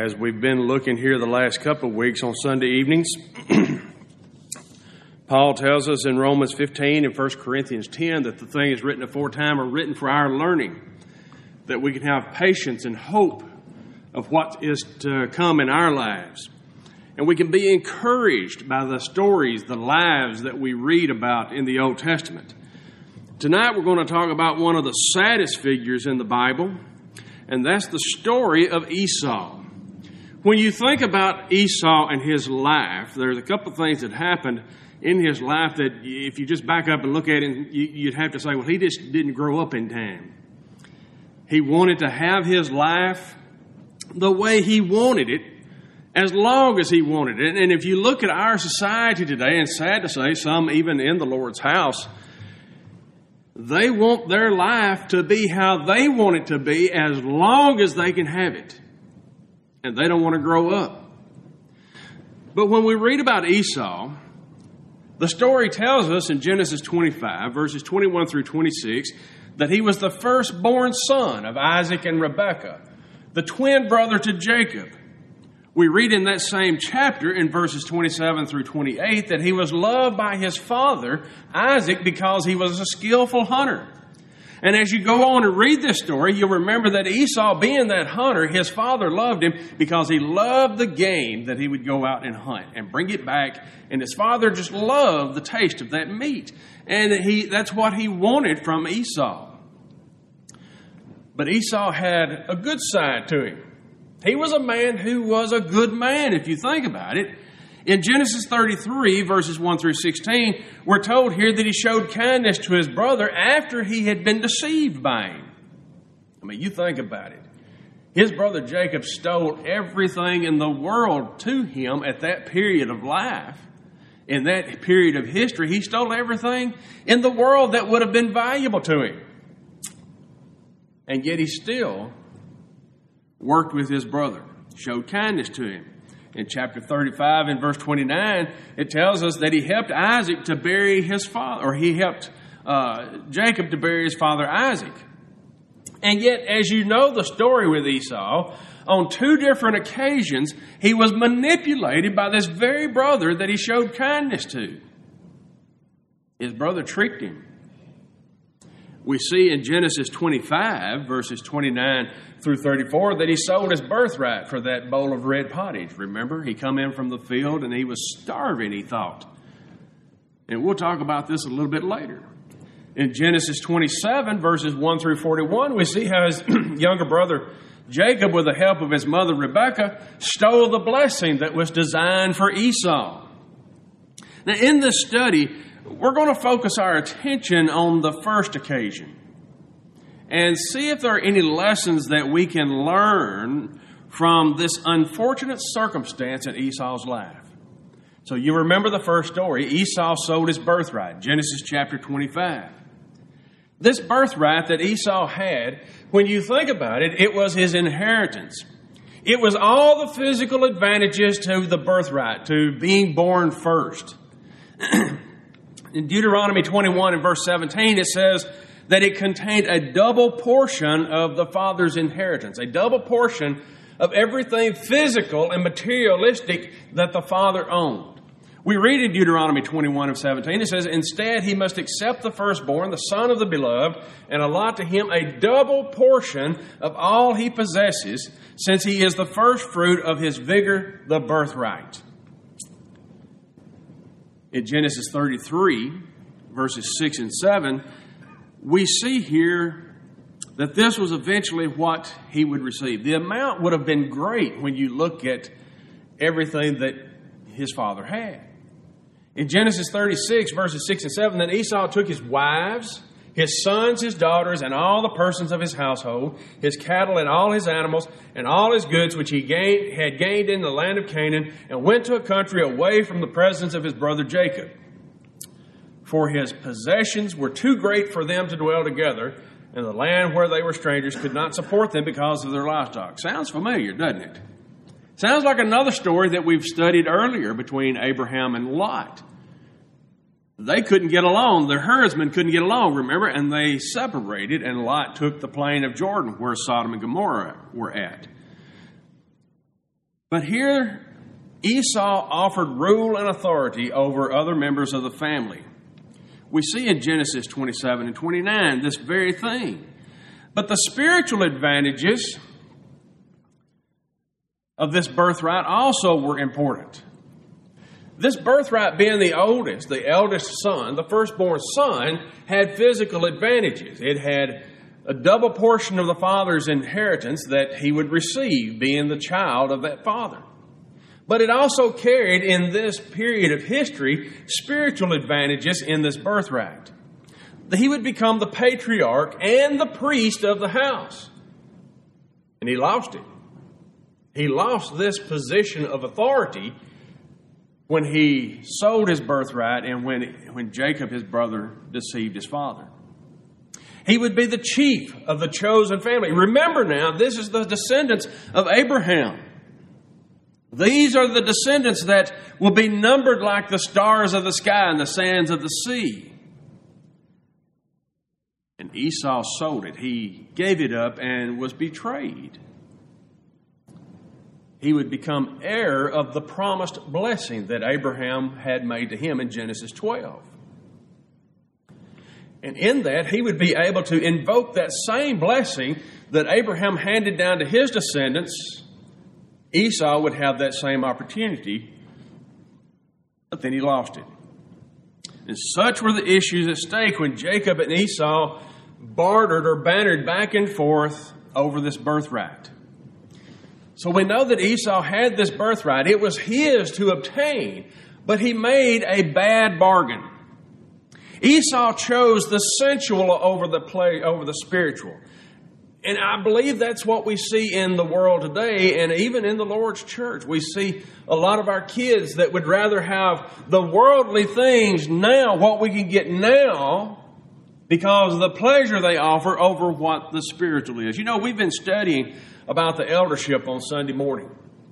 as we've been looking here the last couple of weeks on Sunday evenings, Paul tells us in Romans 15 and 1 Corinthians 10 that the things written aforetime are written for our learning, that we can have patience and hope of what is to come in our lives. And we can be encouraged by the stories, the lives that we read about in the Old Testament. Tonight we're going to talk about one of the saddest figures in the Bible, and that's the story of Esau. When you think about Esau and his life, there's a couple of things that happened in his life that if you just back up and look at it, you'd have to say, well, he just didn't grow up in time. He wanted to have his life the way he wanted it, as long as he wanted it. And if you look at our society today, and sad to say, some even in the Lord's house, they want their life to be how they want it to be as long as they can have it. And they don't want to grow up. But when we read about Esau, the story tells us in Genesis 25, verses 21 through 26, that he was the firstborn son of Isaac and Rebekah, the twin brother to Jacob. We read in that same chapter in verses 27 through 28 that he was loved by his father, Isaac, because he was a skillful hunter. And as you go on and read this story, you'll remember that Esau, being that hunter, his father loved him because he loved the game that he would go out and hunt and bring it back. And his father just loved the taste of that meat. And that's what he wanted from Esau. But Esau had a good side to him. He was a man who was a good man, if you think about it. In Genesis 33, verses 1 through 16, we're told here that he showed kindness to his brother after he had been deceived by him. I mean, you think about it. His brother Jacob stole everything in the world to him at that period of life. In that period of history, he stole everything in the world that would have been valuable to him. And yet he still worked with his brother, showed kindness to him. In chapter 35 and verse 29, it tells us that he helped Isaac to bury his father, or he helped Jacob to bury his father Isaac. And yet, as you know the story with Esau, on two different occasions, he was manipulated by this very brother that he showed kindness to. His brother tricked him. We see in Genesis 25, verses 29 through 34, that he sold his birthright for that bowl of red pottage. Remember, he come in from the field and he was starving, he thought. And we'll talk about this a little bit later. In Genesis 27, verses 1 through 41, we see how his younger brother Jacob, with the help of his mother Rebekah, stole the blessing that was designed for Esau. Now, in this study, we're going to focus our attention on the first occasion and see if there are any lessons that we can learn from this unfortunate circumstance in Esau's life. So you remember the first story. Esau sold his birthright, Genesis chapter 25. This birthright that Esau had, when you think about it, it was his inheritance. It was all the physical advantages to the birthright, to being born first. In Deuteronomy 21 and verse 17, it says that it contained a double portion of the father's inheritance, a double portion of everything physical and materialistic that the father owned. We read in Deuteronomy 21 and 17, it says, instead he must accept the firstborn, the son of the beloved, and allot to him a double portion of all he possesses, since he is the first fruit of his vigor, the birthright. In Genesis 33, verses 6 and 7, we see here that this was eventually what he would receive. The amount would have been great when you look at everything that his father had. In Genesis 36, verses 6 and 7, then Esau took his wives, his sons, his daughters, and all the persons of his household, his cattle and all his animals, and all his goods which he had gained in the land of Canaan, and went to a country away from the presence of his brother Jacob. For his possessions were too great for them to dwell together, and the land where they were strangers could not support them because of their livestock. Sounds familiar, doesn't it? Sounds like another story that we've studied earlier between Abraham and Lot. They couldn't get along. Their herdsmen couldn't get along, remember? And they separated, and Lot took the plain of Jordan where Sodom and Gomorrah were at. But here, Esau offered rule and authority over other members of the family. We see in Genesis 27 and 29 this very thing. But the spiritual advantages of this birthright also were important. This birthright being the oldest, the eldest son, the firstborn son, had physical advantages. It had a double portion of the father's inheritance that he would receive, being the child of that father. But it also carried, in this period of history, spiritual advantages in this birthright. He would become the patriarch and the priest of the house. And he lost it. He lost this position of authority when he sold his birthright and when Jacob, his brother, deceived his father. He would be the chief of the chosen family. Remember now, this is the descendants of Abraham. These are the descendants that will be numbered like the stars of the sky and the sands of the sea. And Esau sold it. He gave it up and was betrayed. He would become heir of the promised blessing that Abraham had made to him in Genesis 12. And in that, he would be able to invoke that same blessing that Abraham handed down to his descendants. Esau would have that same opportunity, but then he lost it. And such were the issues at stake when Jacob and Esau bartered or bantered back and forth over this birthright. So we know that Esau had this birthright. It was his to obtain, but he made a bad bargain. Esau chose the sensual over the spiritual. And I believe that's what we see in the world today, and even in the Lord's church. We see a lot of our kids that would rather have the worldly things now, what we can get now, because of the pleasure they offer over what the spiritual is. You know, we've been studying about the eldership on Sunday morning.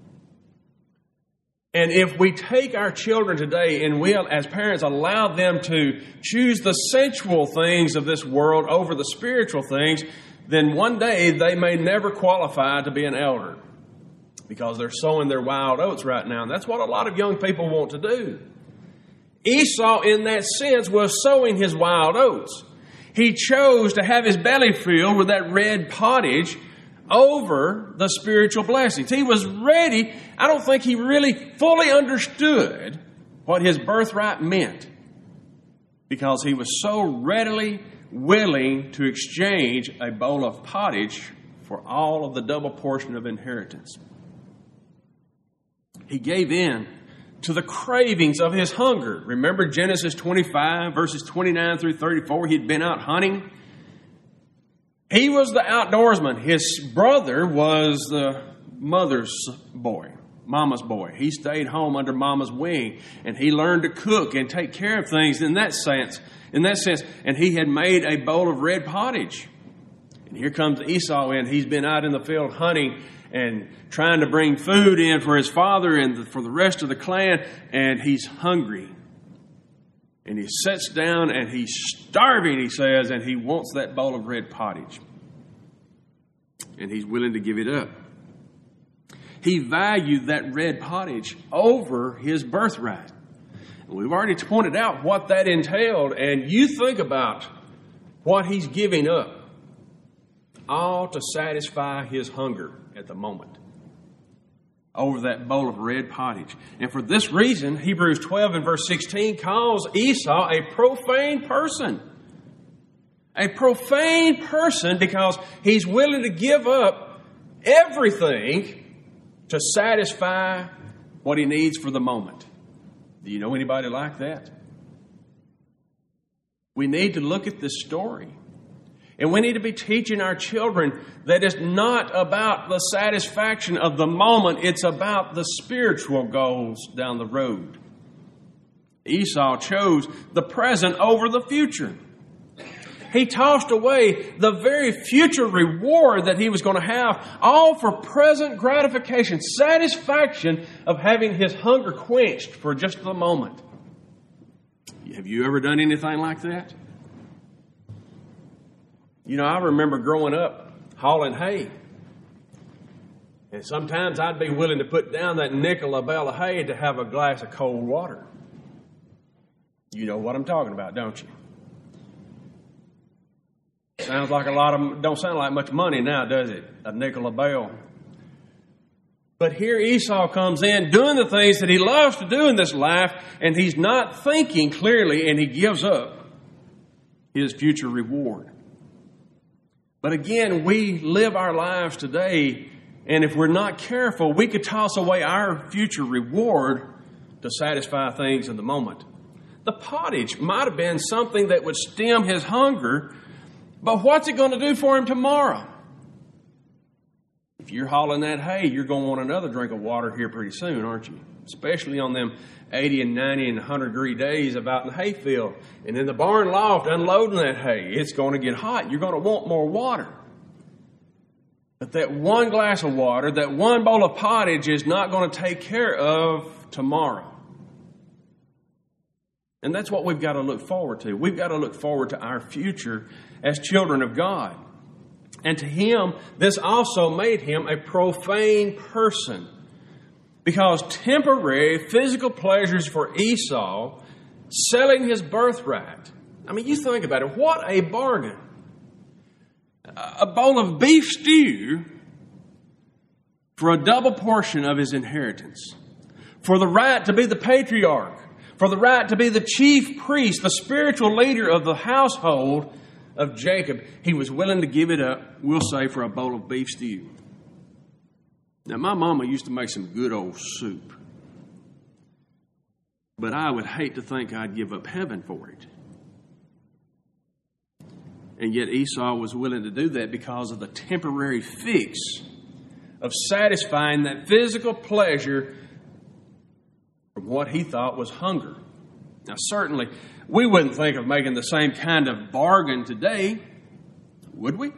And if we take our children today and we, as parents, allow them to choose the sensual things of this world over the spiritual things, then one day they may never qualify to be an elder because they're sowing their wild oats right now. And that's what a lot of young people want to do. Esau, in that sense, was sowing his wild oats. He chose to have his belly filled with that red pottage over the spiritual blessings. He was ready. I don't think he really fully understood what his birthright meant because he was so readily willing to exchange a bowl of pottage for all of the double portion of inheritance. He gave in to the cravings of his hunger. Remember Genesis 25, verses 29 through 34. He'd been out hunting. He was the outdoorsman. His brother was the mother's boy, mama's boy. He stayed home under mama's wing, and he learned to cook and take care of things in that sense. And he had made a bowl of red pottage. And here comes Esau in. He's been out in the field hunting and trying to bring food in for his father and for the rest of the clan, and he's hungry. And he sits down and he's starving, he says, and he wants that bowl of red pottage. And he's willing to give it up. He valued that red pottage over his birthright. We've already pointed out what that entailed, and you think about what he's giving up, all to satisfy his hunger at the moment over that bowl of red pottage. And for this reason, Hebrews 12 and verse 16 calls Esau a profane person. A profane person because he's willing to give up everything to satisfy what he needs for the moment. Do you know anybody like that? We need to look at this story. And we need to be teaching our children that it's not about the satisfaction of the moment. It's about the spiritual goals down the road. Esau chose the present over the future. He tossed away the very future reward that he was going to have, all for present gratification, satisfaction of having his hunger quenched for just the moment. Have you ever done anything like that? You know, I remember growing up hauling hay. And sometimes I'd be willing to put down that nickel a bale of hay to have a glass of cold water. You know what I'm talking about, don't you? Sounds like don't sound like much money now, does it? A nickel a bale. But here Esau comes in doing the things that he loves to do in this life, and he's not thinking clearly, and he gives up his future reward. But again, we live our lives today, and if we're not careful, we could toss away our future reward to satisfy things in the moment. The pottage might have been something that would stem his hunger, but what's it going to do for him tomorrow? If you're hauling that hay, you're going to want another drink of water here pretty soon, aren't you? Especially on them 80 and 90 and 100 degree days about in the hayfield. And in the barn loft unloading that hay, it's going to get hot. You're going to want more water. But that one glass of water, that one bowl of pottage is not going to take care of tomorrow. And that's what we've got to look forward to. We've got to look forward to our future as children of God. And to him, this also made him a profane person. Because temporary physical pleasures for Esau, selling his birthright. I mean, you think about it. What a bargain. A bowl of beef stew for a double portion of his inheritance. For the right to be the patriarch. For the right to be the chief priest, the spiritual leader of the household of Jacob. He was willing to give it up, we'll say, for a bowl of beef stew. Now, my mama used to make some good old soup. But I would hate to think I'd give up heaven for it. And yet Esau was willing to do that because of the temporary fix of satisfying that physical pleasure from what he thought was hunger. Now, certainly, we wouldn't think of making the same kind of bargain today, would we?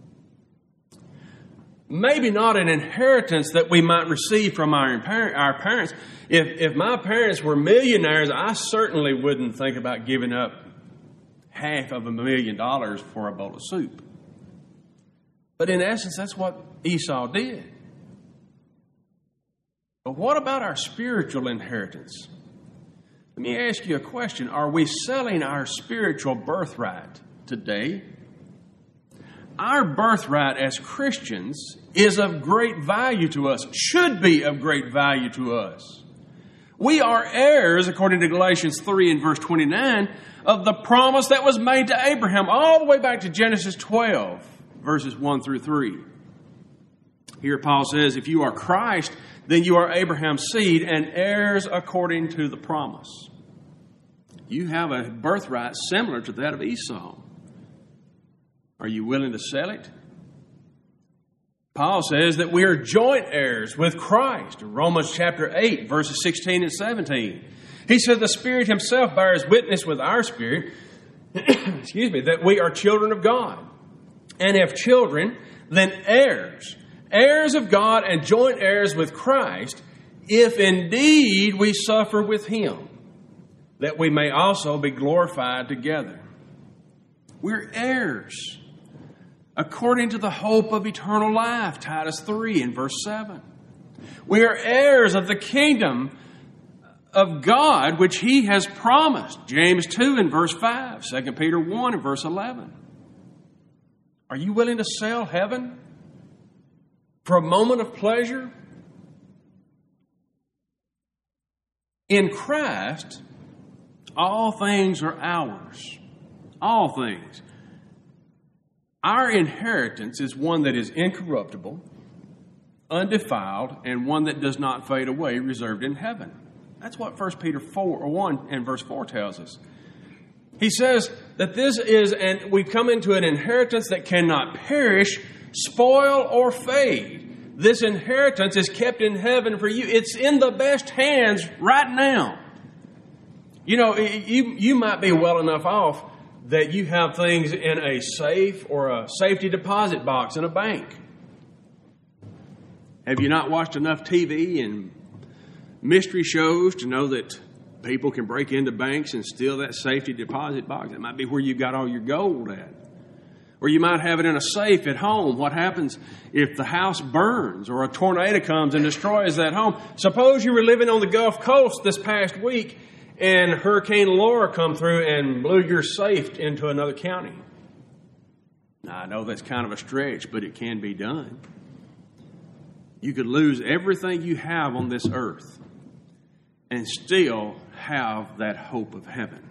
Maybe not an inheritance that we might receive from our parents. If my parents were millionaires, I certainly wouldn't think about giving up $500,000 for a bowl of soup. But in essence, that's what Esau did. But what about our spiritual inheritance? Let me ask you a question. Are we selling our spiritual birthright today? Our birthright as Christians is of great value to us, should be of great value to us. We are heirs, according to Galatians 3 and verse 29, of the promise that was made to Abraham all the way back to Genesis 12, verses 1 through 3. Here Paul says, if you are Christ, then you are Abraham's seed and heirs according to the promise. You have a birthright similar to that of Esau. Are you willing to sell it? Paul says that we are joint heirs with Christ. Romans chapter 8, verses 16 and 17. He said the Spirit himself bears witness with our spirit, that we are children of God. And if children, then heirs. Heirs of God and joint heirs with Christ, if indeed we suffer with him, that we may also be glorified together. We're heirs according to the hope of eternal life, Titus 3 and verse 7. We are heirs of the kingdom of God, which he has promised, James 2 and verse 5, 2 Peter 1 and verse 11. Are you willing to sell heaven for a moment of pleasure? In Christ, all things are ours. All things. Our inheritance is one that is incorruptible, undefiled, and one that does not fade away, reserved in heaven. That's what 1 Peter 1 and verse 4 tells us. He says that this is, and we come into an inheritance that cannot perish, spoil, or fade. This inheritance is kept in heaven for you. It's in the best hands right now. You know, you might be well enough off that you have things in a safe or a safety deposit box in a bank. Have you not watched enough TV and mystery shows to know that people can break into banks and steal that safety deposit box? That might be where you got all your gold at. Or you might have it in a safe at home. What happens if the house burns or a tornado comes and destroys that home? Suppose you were living on the Gulf Coast this past week and Hurricane Laura come through and blew your safe into another county. Now, I know that's kind of a stretch, but it can be done. You could lose everything you have on this earth and still have that hope of heaven.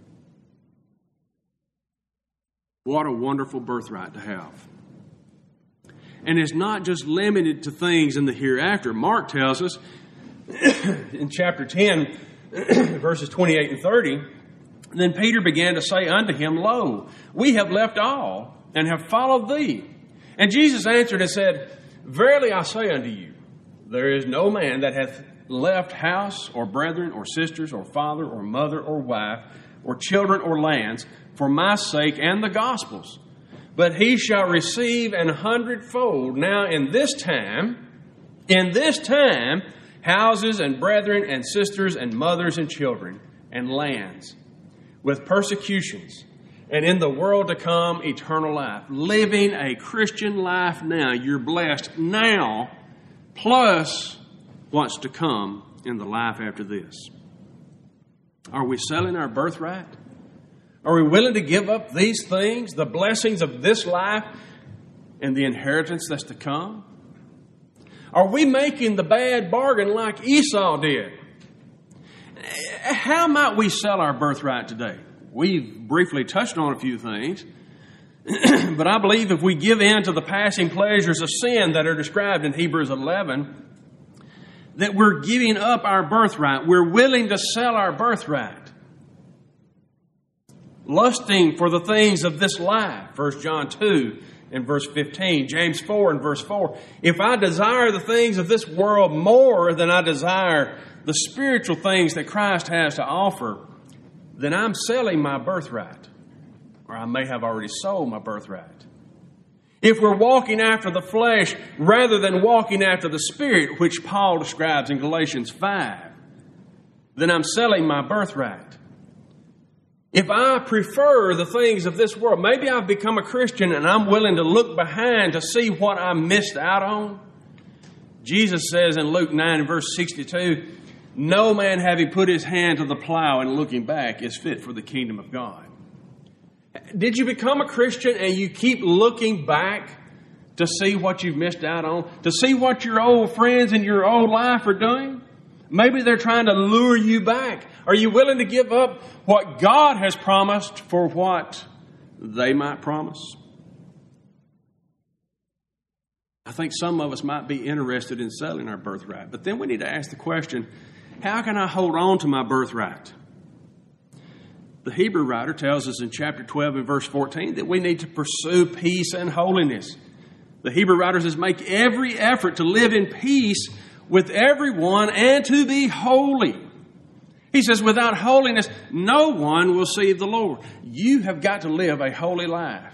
What a wonderful birthright to have. And it's not just limited to things in the hereafter. Mark tells us in chapter 10, verses 28 and 30, then Peter began to say unto him, Lo, we have left all and have followed thee. And Jesus answered and said, Verily I say unto you, there is no man that hath left house or brethren or sisters or father or mother or wife or children or lands for my sake and the gospel's, but he shall receive 100-fold now in this time, houses and brethren and sisters and mothers and children and lands with persecutions, and in the world to come eternal life. Living a Christian life now, you're blessed now, plus what's to come in the life after this. Are we selling our birthright? Are we willing to give up these things, the blessings of this life and the inheritance that's to come? Are we making the bad bargain like Esau did? How might we sell our birthright today? We've briefly touched on a few things, but I believe if we give in to the passing pleasures of sin that are described in Hebrews 11, that we're giving up our birthright. We're willing to sell our birthright. Lusting for the things of this life, 1 John 2 and verse 15, James 4 and verse 4. If I desire the things of this world more than I desire the spiritual things that Christ has to offer, then I'm selling my birthright. Or I may have already sold my birthright. If we're walking after the flesh rather than walking after the Spirit, which Paul describes in Galatians 5, then I'm selling my birthright. If I prefer the things of this world, maybe I've become a Christian and I'm willing to look behind to see what I missed out on. Jesus says in Luke 9 and verse 62, no man having put his hand to the plow and looking back is fit for the kingdom of God. Did you become a Christian and you keep looking back to see what you've missed out on? To see what your old friends in your old life are doing? Maybe they're trying to lure you back. Are you willing to give up what God has promised for what they might promise? I think some of us might be interested in selling our birthright. But then we need to ask the question, how can I hold on to my birthright? The Hebrew writer tells us in chapter 12 and verse 14 that we need to pursue peace and holiness. The Hebrew writer says, make every effort to live in peace with everyone and to be holy. He says, without holiness, no one will see the Lord. You have got to live a holy life.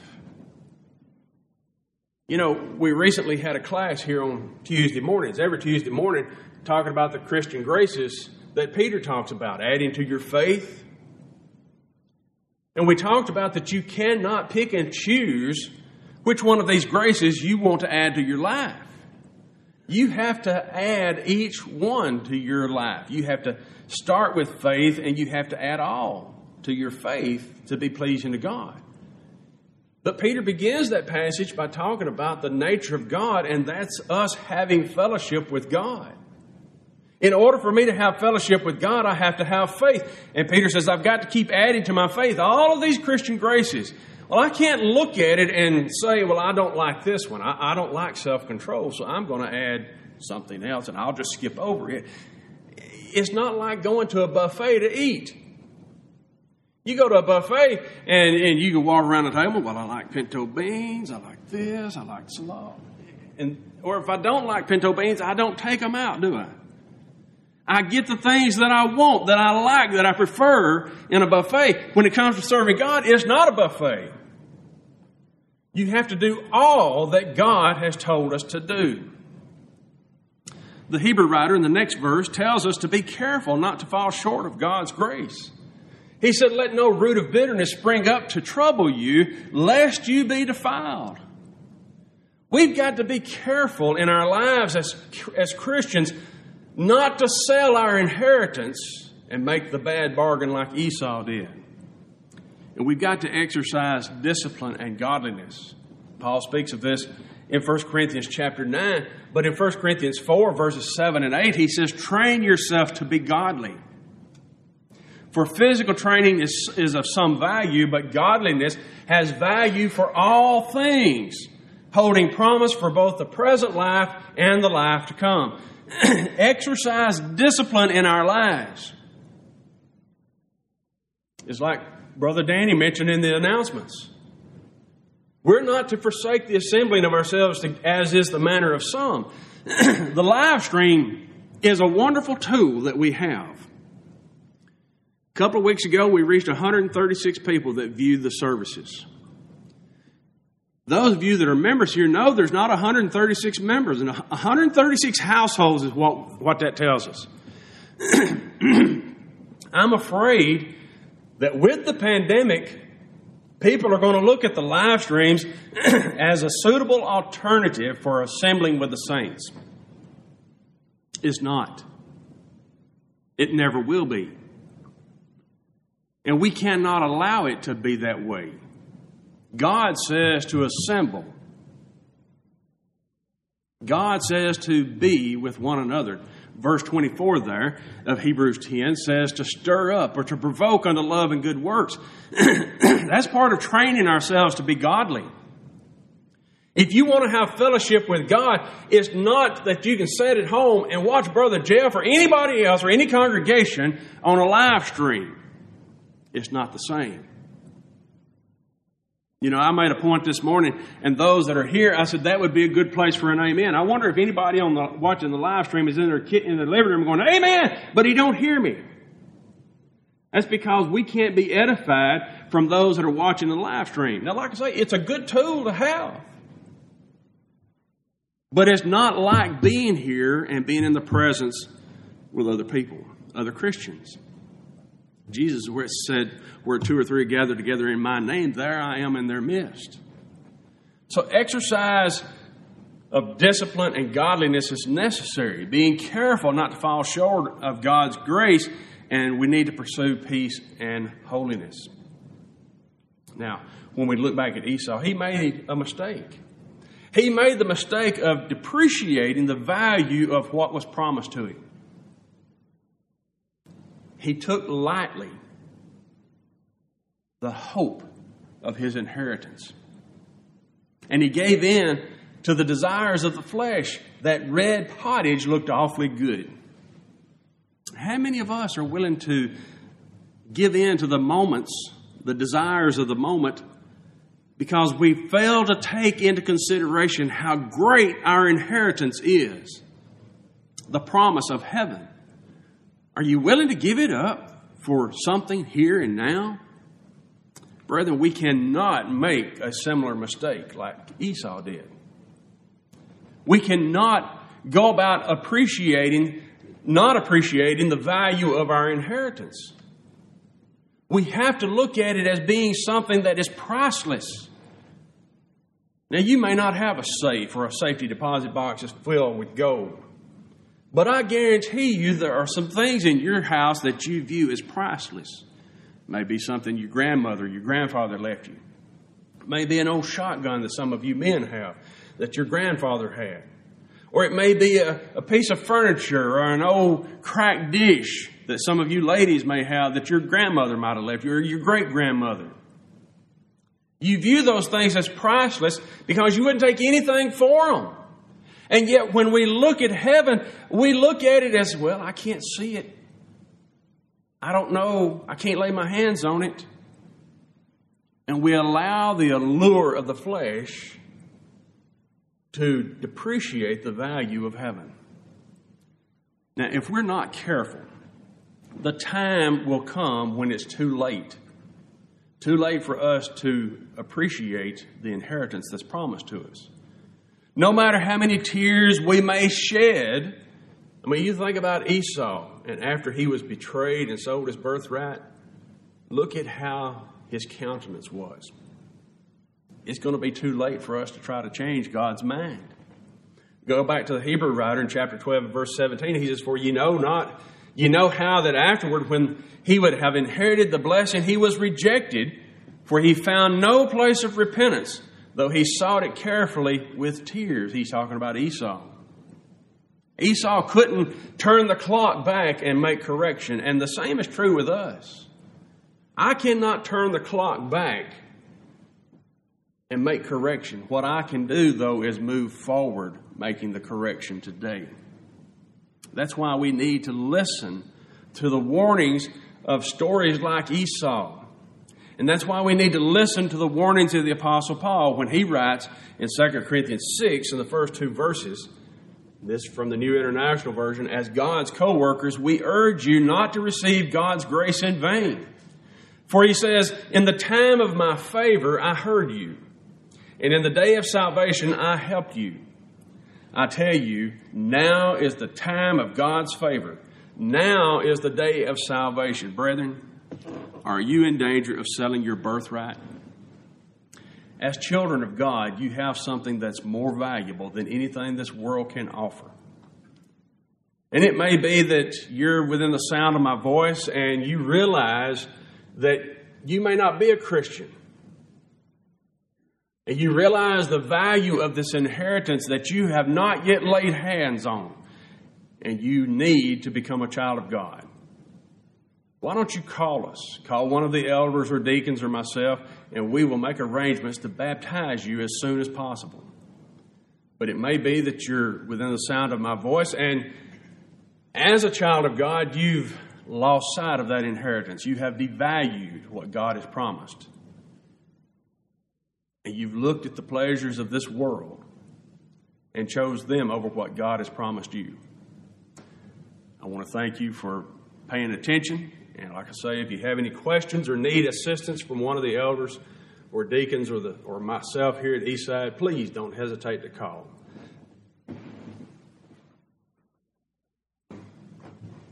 You know, we recently had a class here on Tuesday mornings, every Tuesday morning, talking about the Christian graces that Peter talks about, adding to your faith. And we talked about that you cannot pick and choose which one of these graces you want to add to your life. You have to add each one to your life. You have to start with faith and you have to add all to your faith to be pleasing to God. But Peter begins that passage by talking about the nature of God, and that's us having fellowship with God. In order for me to have fellowship with God, I have to have faith. And Peter says, I've got to keep adding to my faith all of these Christian graces. Well, I can't look at it and say, well, I don't like this one. I don't like self-control, so I'm going to add something else, and I'll just skip over it. It's not like going to a buffet to eat. You go to a buffet, and you can walk around the table, well, I like pinto beans, I like this, I like salad. Or if I don't like pinto beans, I don't take them out, do I? I get the things that I want, that I like, that I prefer in a buffet. When it comes to serving God, it's not a buffet. You have to do all that God has told us to do. The Hebrew writer in the next verse tells us to be careful not to fall short of God's grace. He said, let no root of bitterness spring up to trouble you, lest you be defiled. We've got to be careful in our lives as Christians not to sell our inheritance and make the bad bargain like Esau did. And we've got to exercise discipline and godliness. Paul speaks of this in 1 Corinthians chapter 9, but in 1 Corinthians 4, verses 7 and 8, he says, train yourself to be godly. For physical training is of some value, but godliness has value for all things, holding promise for both the present life and the life to come. Exercise discipline in our lives. It's like Brother Danny mentioned in the announcements. We're not to forsake the assembling of ourselves as is the manner of some. The live stream is a wonderful tool that we have. A couple of weeks ago, we reached 136 people that viewed the services. Those of you that are members here know there's not 136 members, and 136 households is what that tells us. I'm afraid that with the pandemic, people are going to look at the live streams as a suitable alternative for assembling with the saints. It's not. It never will be. And we cannot allow it to be that way. God says to assemble. God says to be with one another. Verse 24 there of Hebrews 10 says to stir up or to provoke unto love and good works. That's part of training ourselves to be godly. If you want to have fellowship with God, it's not that you can sit at home and watch Brother Jeff or anybody else or any congregation on a live stream. It's not the same. You know, I made a point this morning, and those that are here, I said that would be a good place for an amen. I wonder if anybody watching the live stream is in their living room going, amen, but he don't hear me. That's because we can't be edified from those that are watching the live stream. Now, like I say, it's a good tool to have. But it's not like being here and being in the presence with other people, other Christians. Jesus, where it said, where two or three are gathered together in my name, there I am in their midst. So exercise of discipline and godliness is necessary. Being careful not to fall short of God's grace, and we need to pursue peace and holiness. Now, when we look back at Esau, he made a mistake. He made the mistake of depreciating the value of what was promised to him. He took lightly the hope of his inheritance. And he gave in to the desires of the flesh. That red pottage looked awfully good. How many of us are willing to give in to the moments, the desires of the moment, because we fail to take into consideration how great our inheritance is? The promise of heaven. Are you willing to give it up for something here and now? Brethren, we cannot make a similar mistake like Esau did. We cannot go about not appreciating the value of our inheritance. We have to look at it as being something that is priceless. Now, you may not have a safe or a safety deposit box that's filled with gold. But I guarantee you there are some things in your house that you view as priceless. It may be something your grandmother, your grandfather left you. It may be an old shotgun that some of you men have that your grandfather had. Or it may be a piece of furniture or an old cracked dish that some of you ladies may have that your grandmother might have left you or your great-grandmother. You view those things as priceless because you wouldn't take anything for them. And yet when we look at heaven, we look at it as, well, I can't see it. I don't know. I can't lay my hands on it. And we allow the allure of the flesh to depreciate the value of heaven. Now, if we're not careful, the time will come when it's too late. Too late for us to appreciate the inheritance that's promised to us. No matter how many tears we may shed, I mean, you think about Esau, and after he was betrayed and sold his birthright, Look at how his countenance was. It's going to be too late for us to try to change God's mind. Go back to the Hebrew writer in chapter 12, verse 17. He says, "For you know how that afterward, when he would have inherited the blessing, he was rejected, for he found no place of repentance, though he sought it carefully with tears." He's talking about Esau. Esau couldn't turn the clock back and make correction, and the same is true with us. I cannot turn the clock back and make correction. What I can do, though, is move forward, making the correction today. That's why we need to listen to the warnings of stories like Esau. And that's why we need to listen to the warnings of the Apostle Paul when he writes in 2 Corinthians 6 in the first two verses, this from the New International Version, "As God's co-workers, we urge you not to receive God's grace in vain. For he says, in the time of my favor I heard you, and in the day of salvation I helped you. I tell you, now is the time of God's favor. Now is the day of salvation." Brethren, are you in danger of selling your birthright? As children of God, you have something that's more valuable than anything this world can offer. And it may be that you're within the sound of my voice and you realize that you may not be a Christian. And you realize the value of this inheritance that you have not yet laid hands on. And you need to become a child of God. Why don't you call us? Call one of the elders or deacons or myself, and we will make arrangements to baptize you as soon as possible. But it may be that you're within the sound of my voice, and as a child of God, you've lost sight of that inheritance. You have devalued what God has promised. And you've looked at the pleasures of this world and chose them over what God has promised you. I want to thank you for paying attention. And like I say, if you have any questions or need assistance from one of the elders or deacons or myself here at Eastside, please don't hesitate to call.